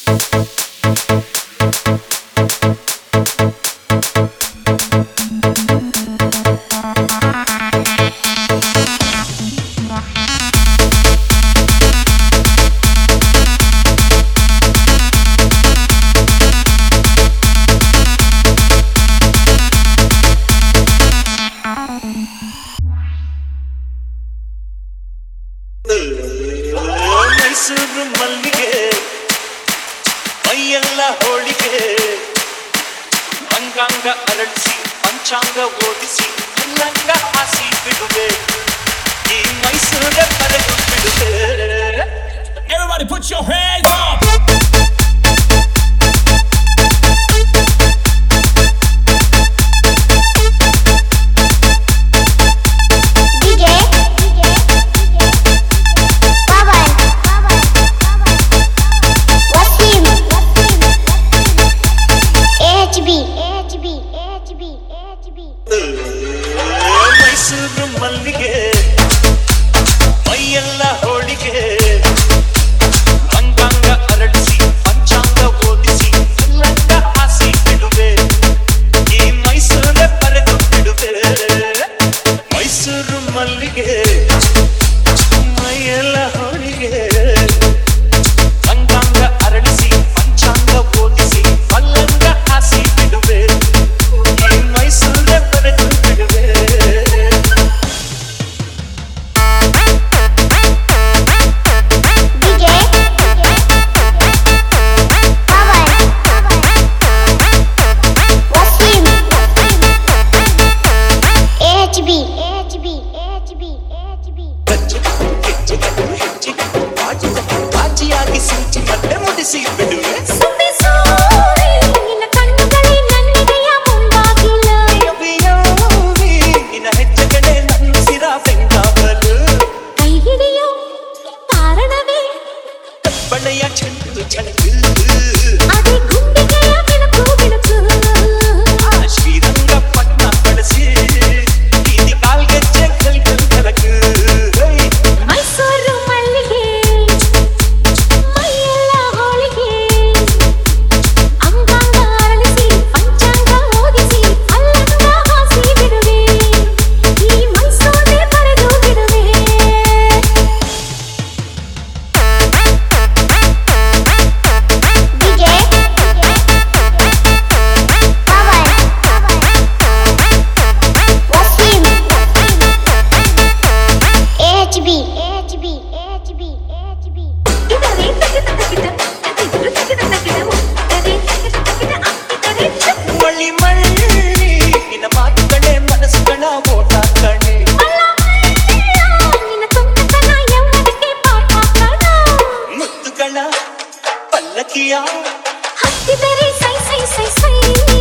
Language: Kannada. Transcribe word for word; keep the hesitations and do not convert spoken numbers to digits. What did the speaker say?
ಮೈಸೂರು ಮಲ್ಲಿಗೆ ಮೈಯೆಲ್ಲ ಹೋಳಿಗೆ ಅಂಗಾಂಗ ಅರಳಿಸಿ ಪಂಚಾಂಗ ಓದಿಸಿ ಉಲ್ಲಂಗ ಹಾಸಿ ಬಿಡುವೆ ಈ ಮೈಸೂರ ಬರೆದು ಬಿಡುವೆ. Everybody put your hands up. Mysuru ಮಲ್ಲಿಗೆ ಮೈಯೆಲ್ಲ ಹೋಳಿಗೆ ಅಂಗಾಂಗ ಅರಳಿಸಿ ಪಂಚಾಂಗ ಓದಿಸಿ ಉಲ್ಲಂಗ ಹಾಸಿ ಬಿಡುವೆ ಈ ಮೈಸೂರ ಬರೆದು ಬಿಡುವೆ. ಮೈಸೂರು ಮಲ್ಲಿಗೆ ಮೈಯೆಲ್ಲ ಹೋಳಿಗೆ ಅಂಗಾಂಗ ಅರಳಿಸಿ ಪಂಚಾಂಗ ಓದಿಸಿ ಉಲ್ಲಂಗ ಹಾಸಿ ಬಿಡುವೆ ಈ ಮೈಸೂರ ಬರೆದು ಬಿಡುವೆ. ಬಳೆಯ ಚೆಂಡು ಚಣಕು ಅದೇ ಗುಂಡಿಗೆಯ ಬೆಳಕು ಬೆಳಕು ಆ ಶ್ರೀರಂಗಪಟ್ಟಣ ಬಳಸಿ ಬೀದಿ ಕಾಲ್ಗೆಜ್ಜೆ ಕಲ್ ಕಲ್ ಕಲಕು. ಮೈಸೂರು ಮಲ್ಲಿಗೆ ಮೈಯೆಲ್ಲ ಹೋಳಿಗೆ ಅಂಗಾಂಗ ಅರಳಿಸಿ ಪಂಚಾಂಗ ಓದಿಸಿ ಅಲ್ಲಂಗ ಹಾಸಿ ಬಿಡುವೆ ಈ ಮೈಸೂರೇ ಬರೆದು ಬಿಡುವೆ. ಮಳ್ಳಿ ಮಳ್ಳಿ ನಿನ್ನ ಮಾತುಗಳೇ ಮನಸ್ಸುಗಳ ಓಟ ಕಣೆ. ಮುತ್ತುಗಳ ಪಲ್ಲಕ್ಕಿಯ ಹತ್ತಿದರೆ ಸೈ ಸೈ ಸೈ ಸೈ